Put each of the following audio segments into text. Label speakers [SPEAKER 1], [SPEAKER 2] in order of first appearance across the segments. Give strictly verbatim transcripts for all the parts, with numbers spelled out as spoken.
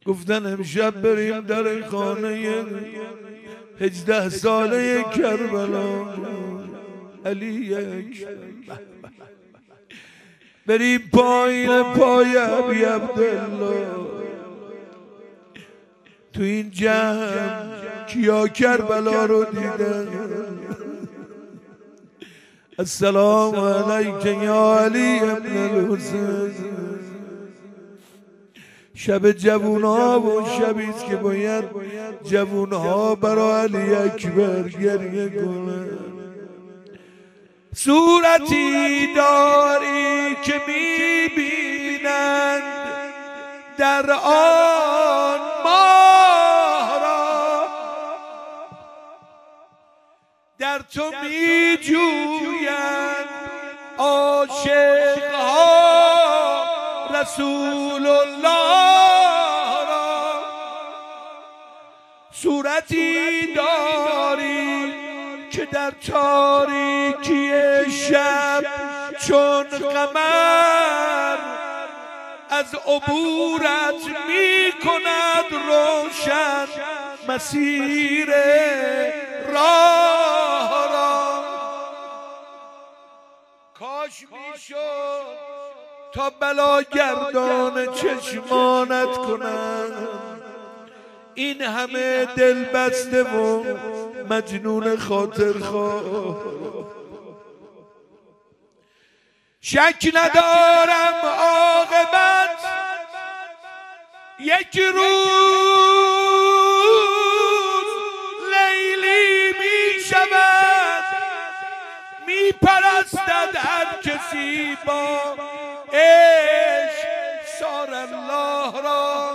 [SPEAKER 1] گفتن امشب بریم در خانه هجده ساله کربلا علی یک بریم پایین پای ابی عبدالله. تو این جمع کیا کربلا رو دیدن؟ السلام علیک یا علی ابن الحسین. شب جوونا و شبیست که باید جوونها برای علی اکبر گریه کنن. صورتی داری که میبینند در آن ماه را، در تو میجویند عاشقها رسول الله را. صورتی داری که در تاریکی شب چون قمر از عبورت می کند روشن مسیر راه را. کاش می شد تا بلاگردان چشمانت کنند این همه دل بسته و مجنون خاطر خواه. شک ندارم عاقبت یک روز لیلی می شود، می پرستد هر کسی با عشق سار الله را.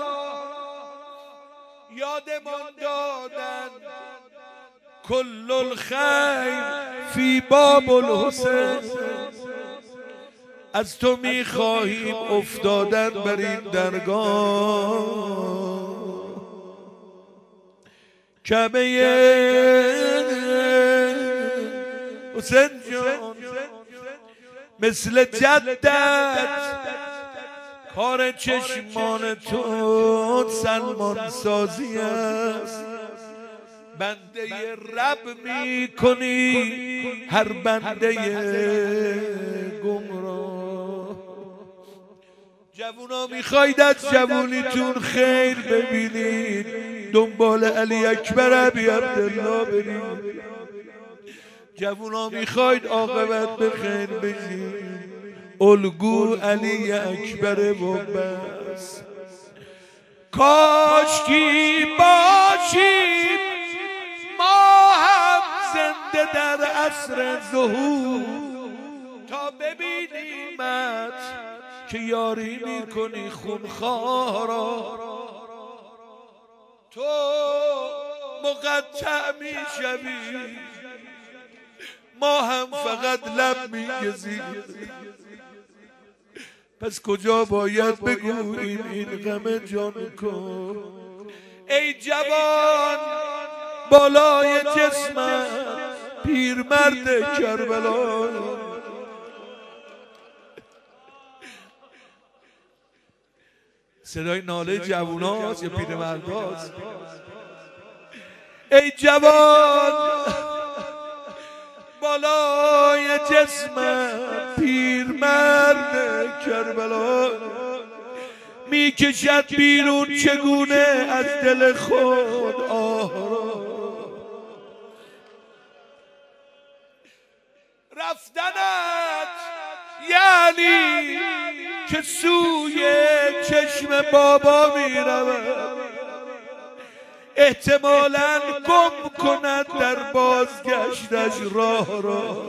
[SPEAKER 1] یادمان دادن کل الخیر فی باب الحسین. از تو میخواهیم افتادن بر این درگاه. کعبه حسین جان مثل جدت کار چشمان تو سلمان سازی است. بنده رب می کنی هر بنده گمراه. جوونا میخواید از جوونیتون خیر ببینید، دنبال علی اکبر ابی عبدالله برید. جوونا میخواید عاقبت به خیر بشید، الگو علی اکبر و بس. کاشکی باشیم ما هم زنده در عصر ظهور تا ببینیمت که یاری میکنی خونخواه را. تو مقطع میشوی ما هم فقط لب میگزیم. پس کجا باید بگوییم این غم جان کن؟ ای جوان بالای جسمت پیرمرد کربلا. صدای ناله جووناست یا پیرمرداست؟ ای جوان بالای جسمت پیرمرد کربلا. میکشد بیرون چگونه از دل خود آه را. رفتنت یعنی که سوی چشم بابا میرود، احتمالاً گم کند در بازگشتش راه را.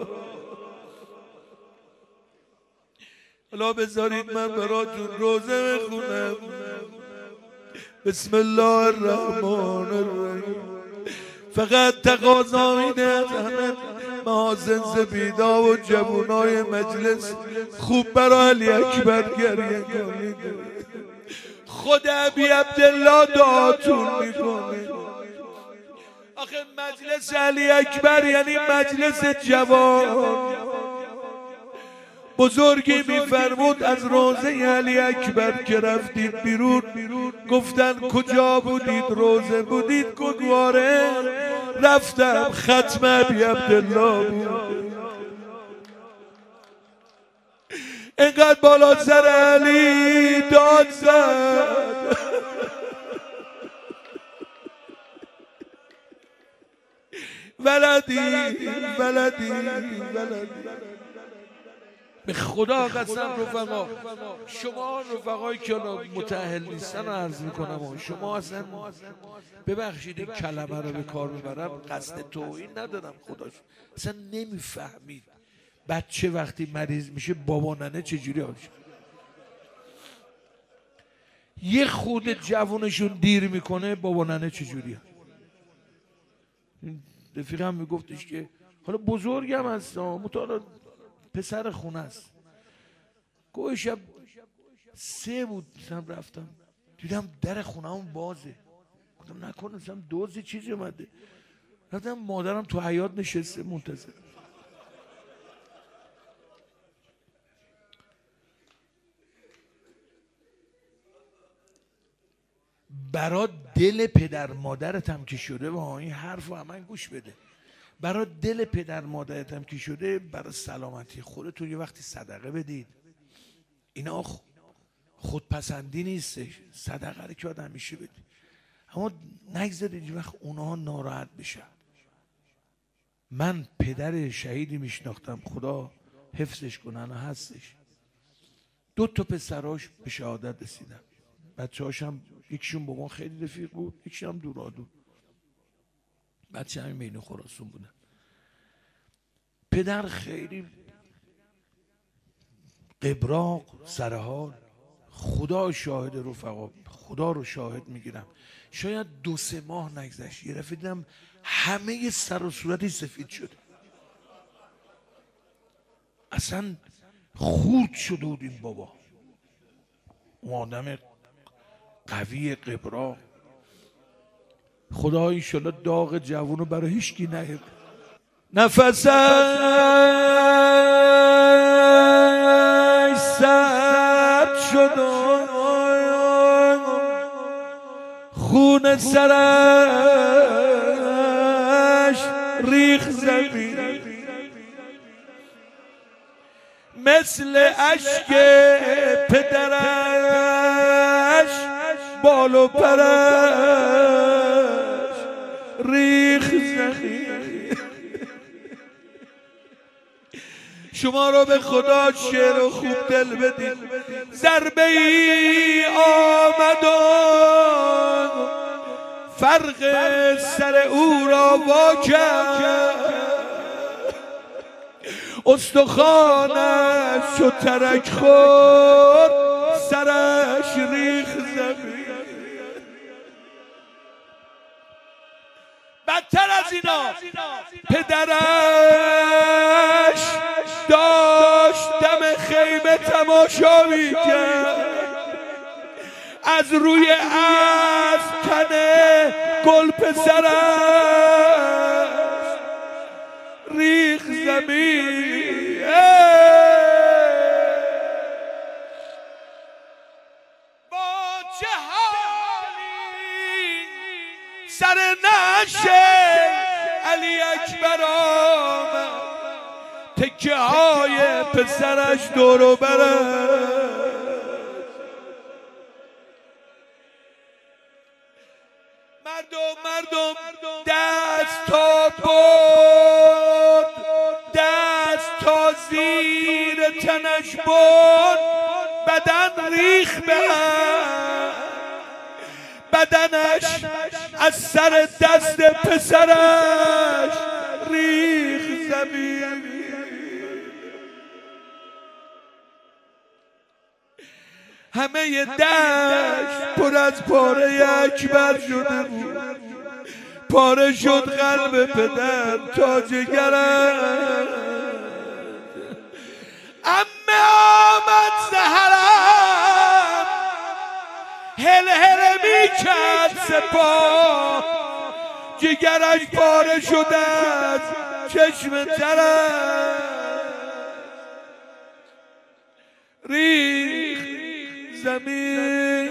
[SPEAKER 1] حالا بذارید من براتون روزه بخونم. بسم الله الرحمن الرحیم. فقط تقاضا اینه از همه محاسن زبیدا و جوانای مجلس خوب برای علی اکبر گریه کنید. خود ابی عبدالله دعاتون میکنه. آخه مجلس علی اکبر یعنی مجلس جوان. بزرگی میفرمود از روضه علی اکبر که رفتید بیرون، گفتن کجا بودید؟ روضه بودید؟ گواره رفتم ختم ابی عبدالله بود. اینقدر بالا سر علی داد زد ولدی ولدی ولدی. به خدا قسم رفقا، شما رفقایی که متأهل نیستن رو عرض میکنم، شما اصلا ببخشید این کلمه رو به کار میبرم، قصد توهین ندارم، خداش اصلا نمیفهمید بچه وقتی مریض میشه بابا ننه چجوری آشه. یه خود جوونشون دیر میکنه بابا ننه چجوری آشه. رفیقم میگفتش که حالا بزرگم هست مطالعه پسر خونه است. گوه شب سه بود رفتم دیدم در خونه هم بازه، گفتم نکنه سم دوزی چیزی اومده. رفتم مادرم تو حیاط نشسته منتظر. برا دل پدر مادرت هم که شده و این حرف رو همین گوش بده، برا دل پدر مادرت هم که شده، برا سلامتی خودتون یه وقتی صدقه بدید. اینا خودپسندی نیستش، صدقه رو که آدم همیشه بدید، اما نگذارید یه وقت اونها ناراحت بشن. من پدر شهیدی میشناختم، خدا حفظش کنن هستش، دو تا پسراش به شهادت رسیدن. بچه هاشم یکیشون با ما خیلی رفیق بود، یکیشون هم دورادور، بچه همین بین خراسان بودن. پدر خیلی قبراق سرحال، خدا شاهد رفقا، خدا رو شاهد میگیرم، شاید دو سه ماه نگذشت یه دفعه دیدم همه سر و صورتی سفید شده، اصلا خورد شده بود این بابا. اون آدم قوی قبراق، خدا انشالله داغ جوونو برای هیچکی نیاره. نفسش سرد شد و خون سرش ریخ زمین، مثل اشک پدرش بال و پرش ریخ زمین. شما رو به خدا شعر و خوب دل بدید. ضربه ای آمد و فرق سر او را وا کرد، استخوانش و ترک خورد، سرش ریخ زمین. بدتر از اینا پدرش داشت دم خیمه تماشا میکرد، از روی اسب تنه گل پسرش ریخ زمین. با چه حالی سر نشه علی اکبر آمد، تکه های پسرش دورو برد. مردم مردم دست تا برد، دست تا زیر تنش برد، بدن ریخ به هم، بدنش از سر دست پسرش ریخ زمین. همه دشت پر از پاره اکبر شده بود، پاره شد قلب پدر تا جگرش. عمه آمد سحرم هل هل می کرد سپاه، جگرش پاره شده از چشم ترش. ریخ زمین.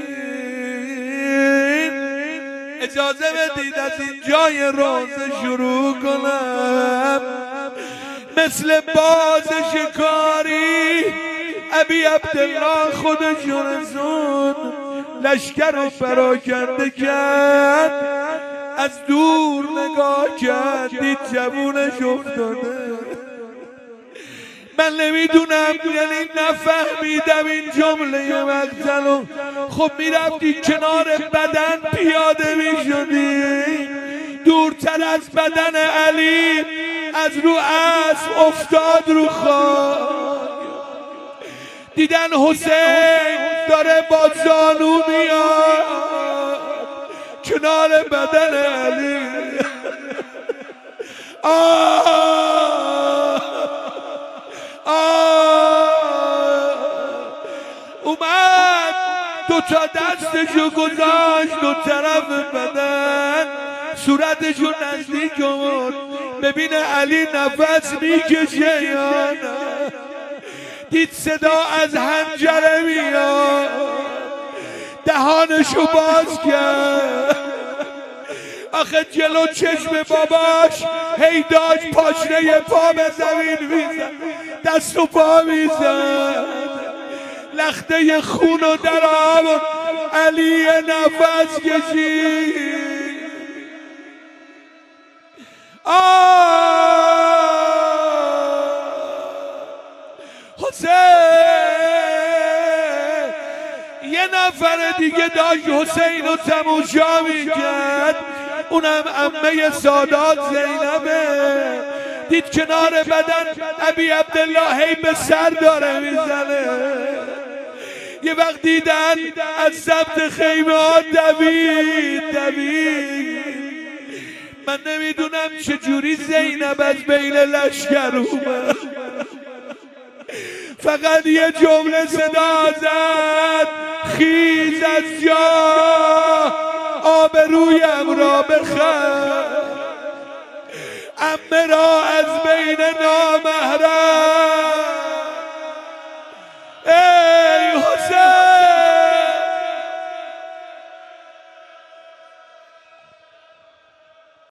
[SPEAKER 1] اجازه بدید از این جای روزه شروع کنم، مثل باز شکاری ابی عبدالله خودش رسون لشکر رو پراکنده کرد، از دور نگاه کرد دید جوونش افتاده. من نمیدونم، یعنی نفهمیدم این جمله مقتلو. خب میرفتی کنار بدن پیاده میشدی، دورتر از بدن علی از رو اسب افتاد رو خاک. دیدن حسین داره با زانو میاد کنار بدن علی. آه آه اومد دو تا دستشو گذاشت دو طرف بدن، صورتشو نزدیک آورد ببینه علی نفس میکشه یا نه. دید صدا از حنجره میاد، دهانشو باز کرد. آخه جلو چشم باباش هی داشت پاشنه پا به زمین میزد، دست و پا میزد، لخته خون و در آورد. علی نفس کشید. آه حسین یه نفر دیگه داشت حسین رو تماشا میکرد، اونم عمه سادات زینبه. دید کنار بدن ابی عبدالله هی به سر داره میزنه. یه وقت دیدن از سمت خیمه ها دوید دوید. من نمیدونم چجوری زینب از بین لشکر اومد، فقط یه جمله صدا زد، خیز از جا آبرویم را بخر، عمه را از بین نامحرم